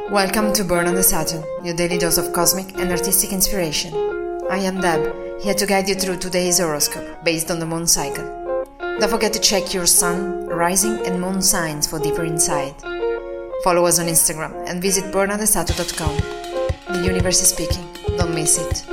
Welcome to Burn on the Saturn, your daily dose of cosmic and artistic inspiration. I am Deb, here to guide you through today's horoscope based on the moon cycle. Don't forget to check your sun, rising and moon signs for deeper insight. Follow us on Instagram and visit burnonthesaturn.com. The universe is speaking, don't miss it.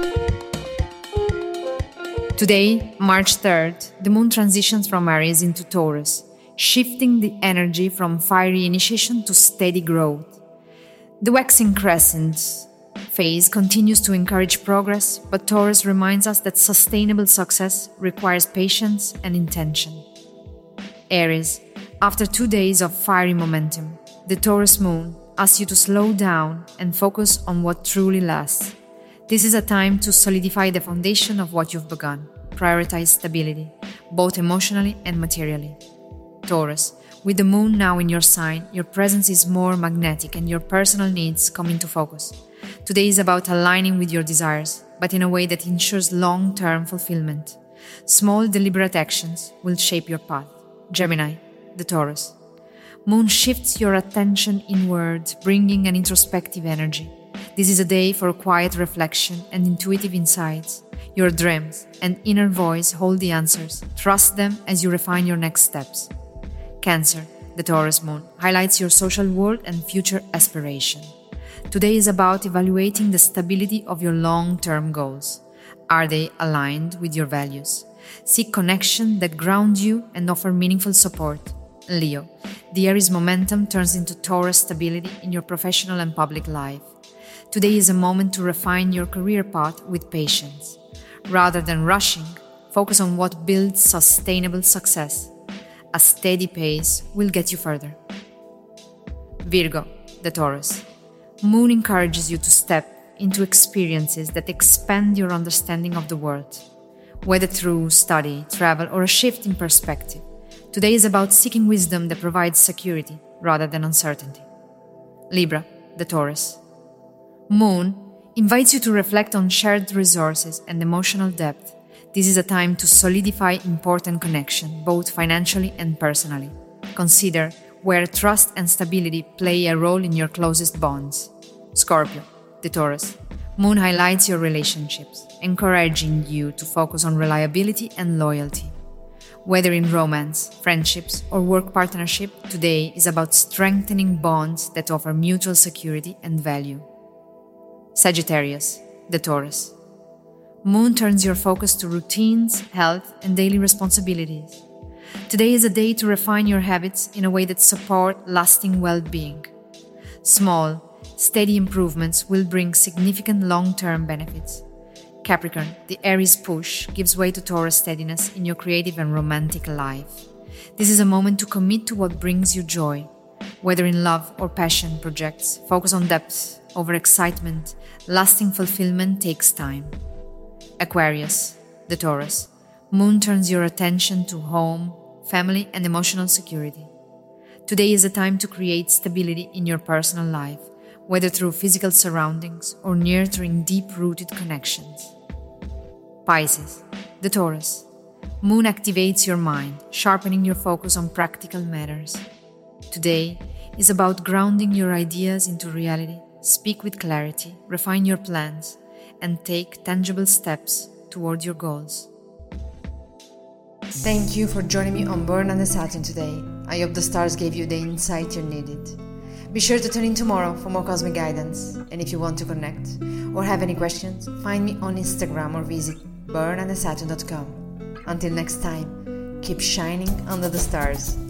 Today, March 3rd, the moon transitions from Aries into Taurus, shifting the energy from fiery initiation to steady growth. The waxing crescent phase continues to encourage progress, but Taurus reminds us that sustainable success requires patience and intention. Aries, after 2 days of fiery momentum, the Taurus moon asks you to slow down and focus on what truly lasts. This is a time to solidify the foundation of what you've begun. Prioritize stability, both emotionally and materially. Taurus, with the moon now in your sign, your presence is more magnetic and your personal needs come into focus. Today is about aligning with your desires, but in a way that ensures long-term fulfillment. Small, deliberate actions will shape your path. Gemini, the Taurus. Moon shifts your attention inward, bringing an introspective energy. This is a day for quiet reflection and intuitive insights. Your dreams and inner voice hold the answers. Trust them as you refine your next steps. Cancer, the Taurus moon, highlights your social world and future aspiration. Today is about evaluating the stability of your long-term goals. Are they aligned with your values? Seek connection that ground you and offer meaningful support. Leo, the Aries momentum turns into Taurus stability in your professional and public life. Today is a moment to refine your career path with patience. Rather than rushing, focus on what builds sustainable success. A steady pace will get you further. Virgo, the Taurus. Moon encourages you to step into experiences that expand your understanding of the world, whether through study, travel, or a shift in perspective. Today is about seeking wisdom that provides security rather than uncertainty. Libra, the Taurus. Moon invites you to reflect on shared resources and emotional depth. This is a time to solidify important connection, both financially and personally. Consider where trust and stability play a role in your closest bonds. Scorpio, the Taurus. Moon highlights your relationships, encouraging you to focus on reliability and loyalty. Whether in romance, friendships, or work partnership, today is about strengthening bonds that offer mutual security and value. Sagittarius, the Taurus. Moon turns your focus to routines, health, and daily responsibilities. Today is a day to refine your habits in a way that support lasting well-being. Small, steady improvements will bring significant long-term benefits. Capricorn, the Aries push gives way to Taurus steadiness in your creative and romantic life. This is a moment to commit to what brings you joy. Whether in love or passion projects, focus on depth over excitement. Lasting fulfillment takes time. Aquarius, the Taurus. Moon turns your attention to home, family, and emotional security. Today is a time to create stability in your personal life, whether through physical surroundings or nurturing deep-rooted connections. Pisces, the Taurus. Moon activates your mind, sharpening your focus on practical matters. Today is about grounding your ideas into reality. Speak with clarity, refine your plans, and take tangible steps toward your goals. Thank you for joining me on Burn on the Saturn today. I hope the stars gave you the insight you needed. Be sure to tune in tomorrow for more cosmic guidance. And if you want to connect or have any questions, find me on Instagram or visit burnonthesaturn.com. Until next time, keep shining under the stars.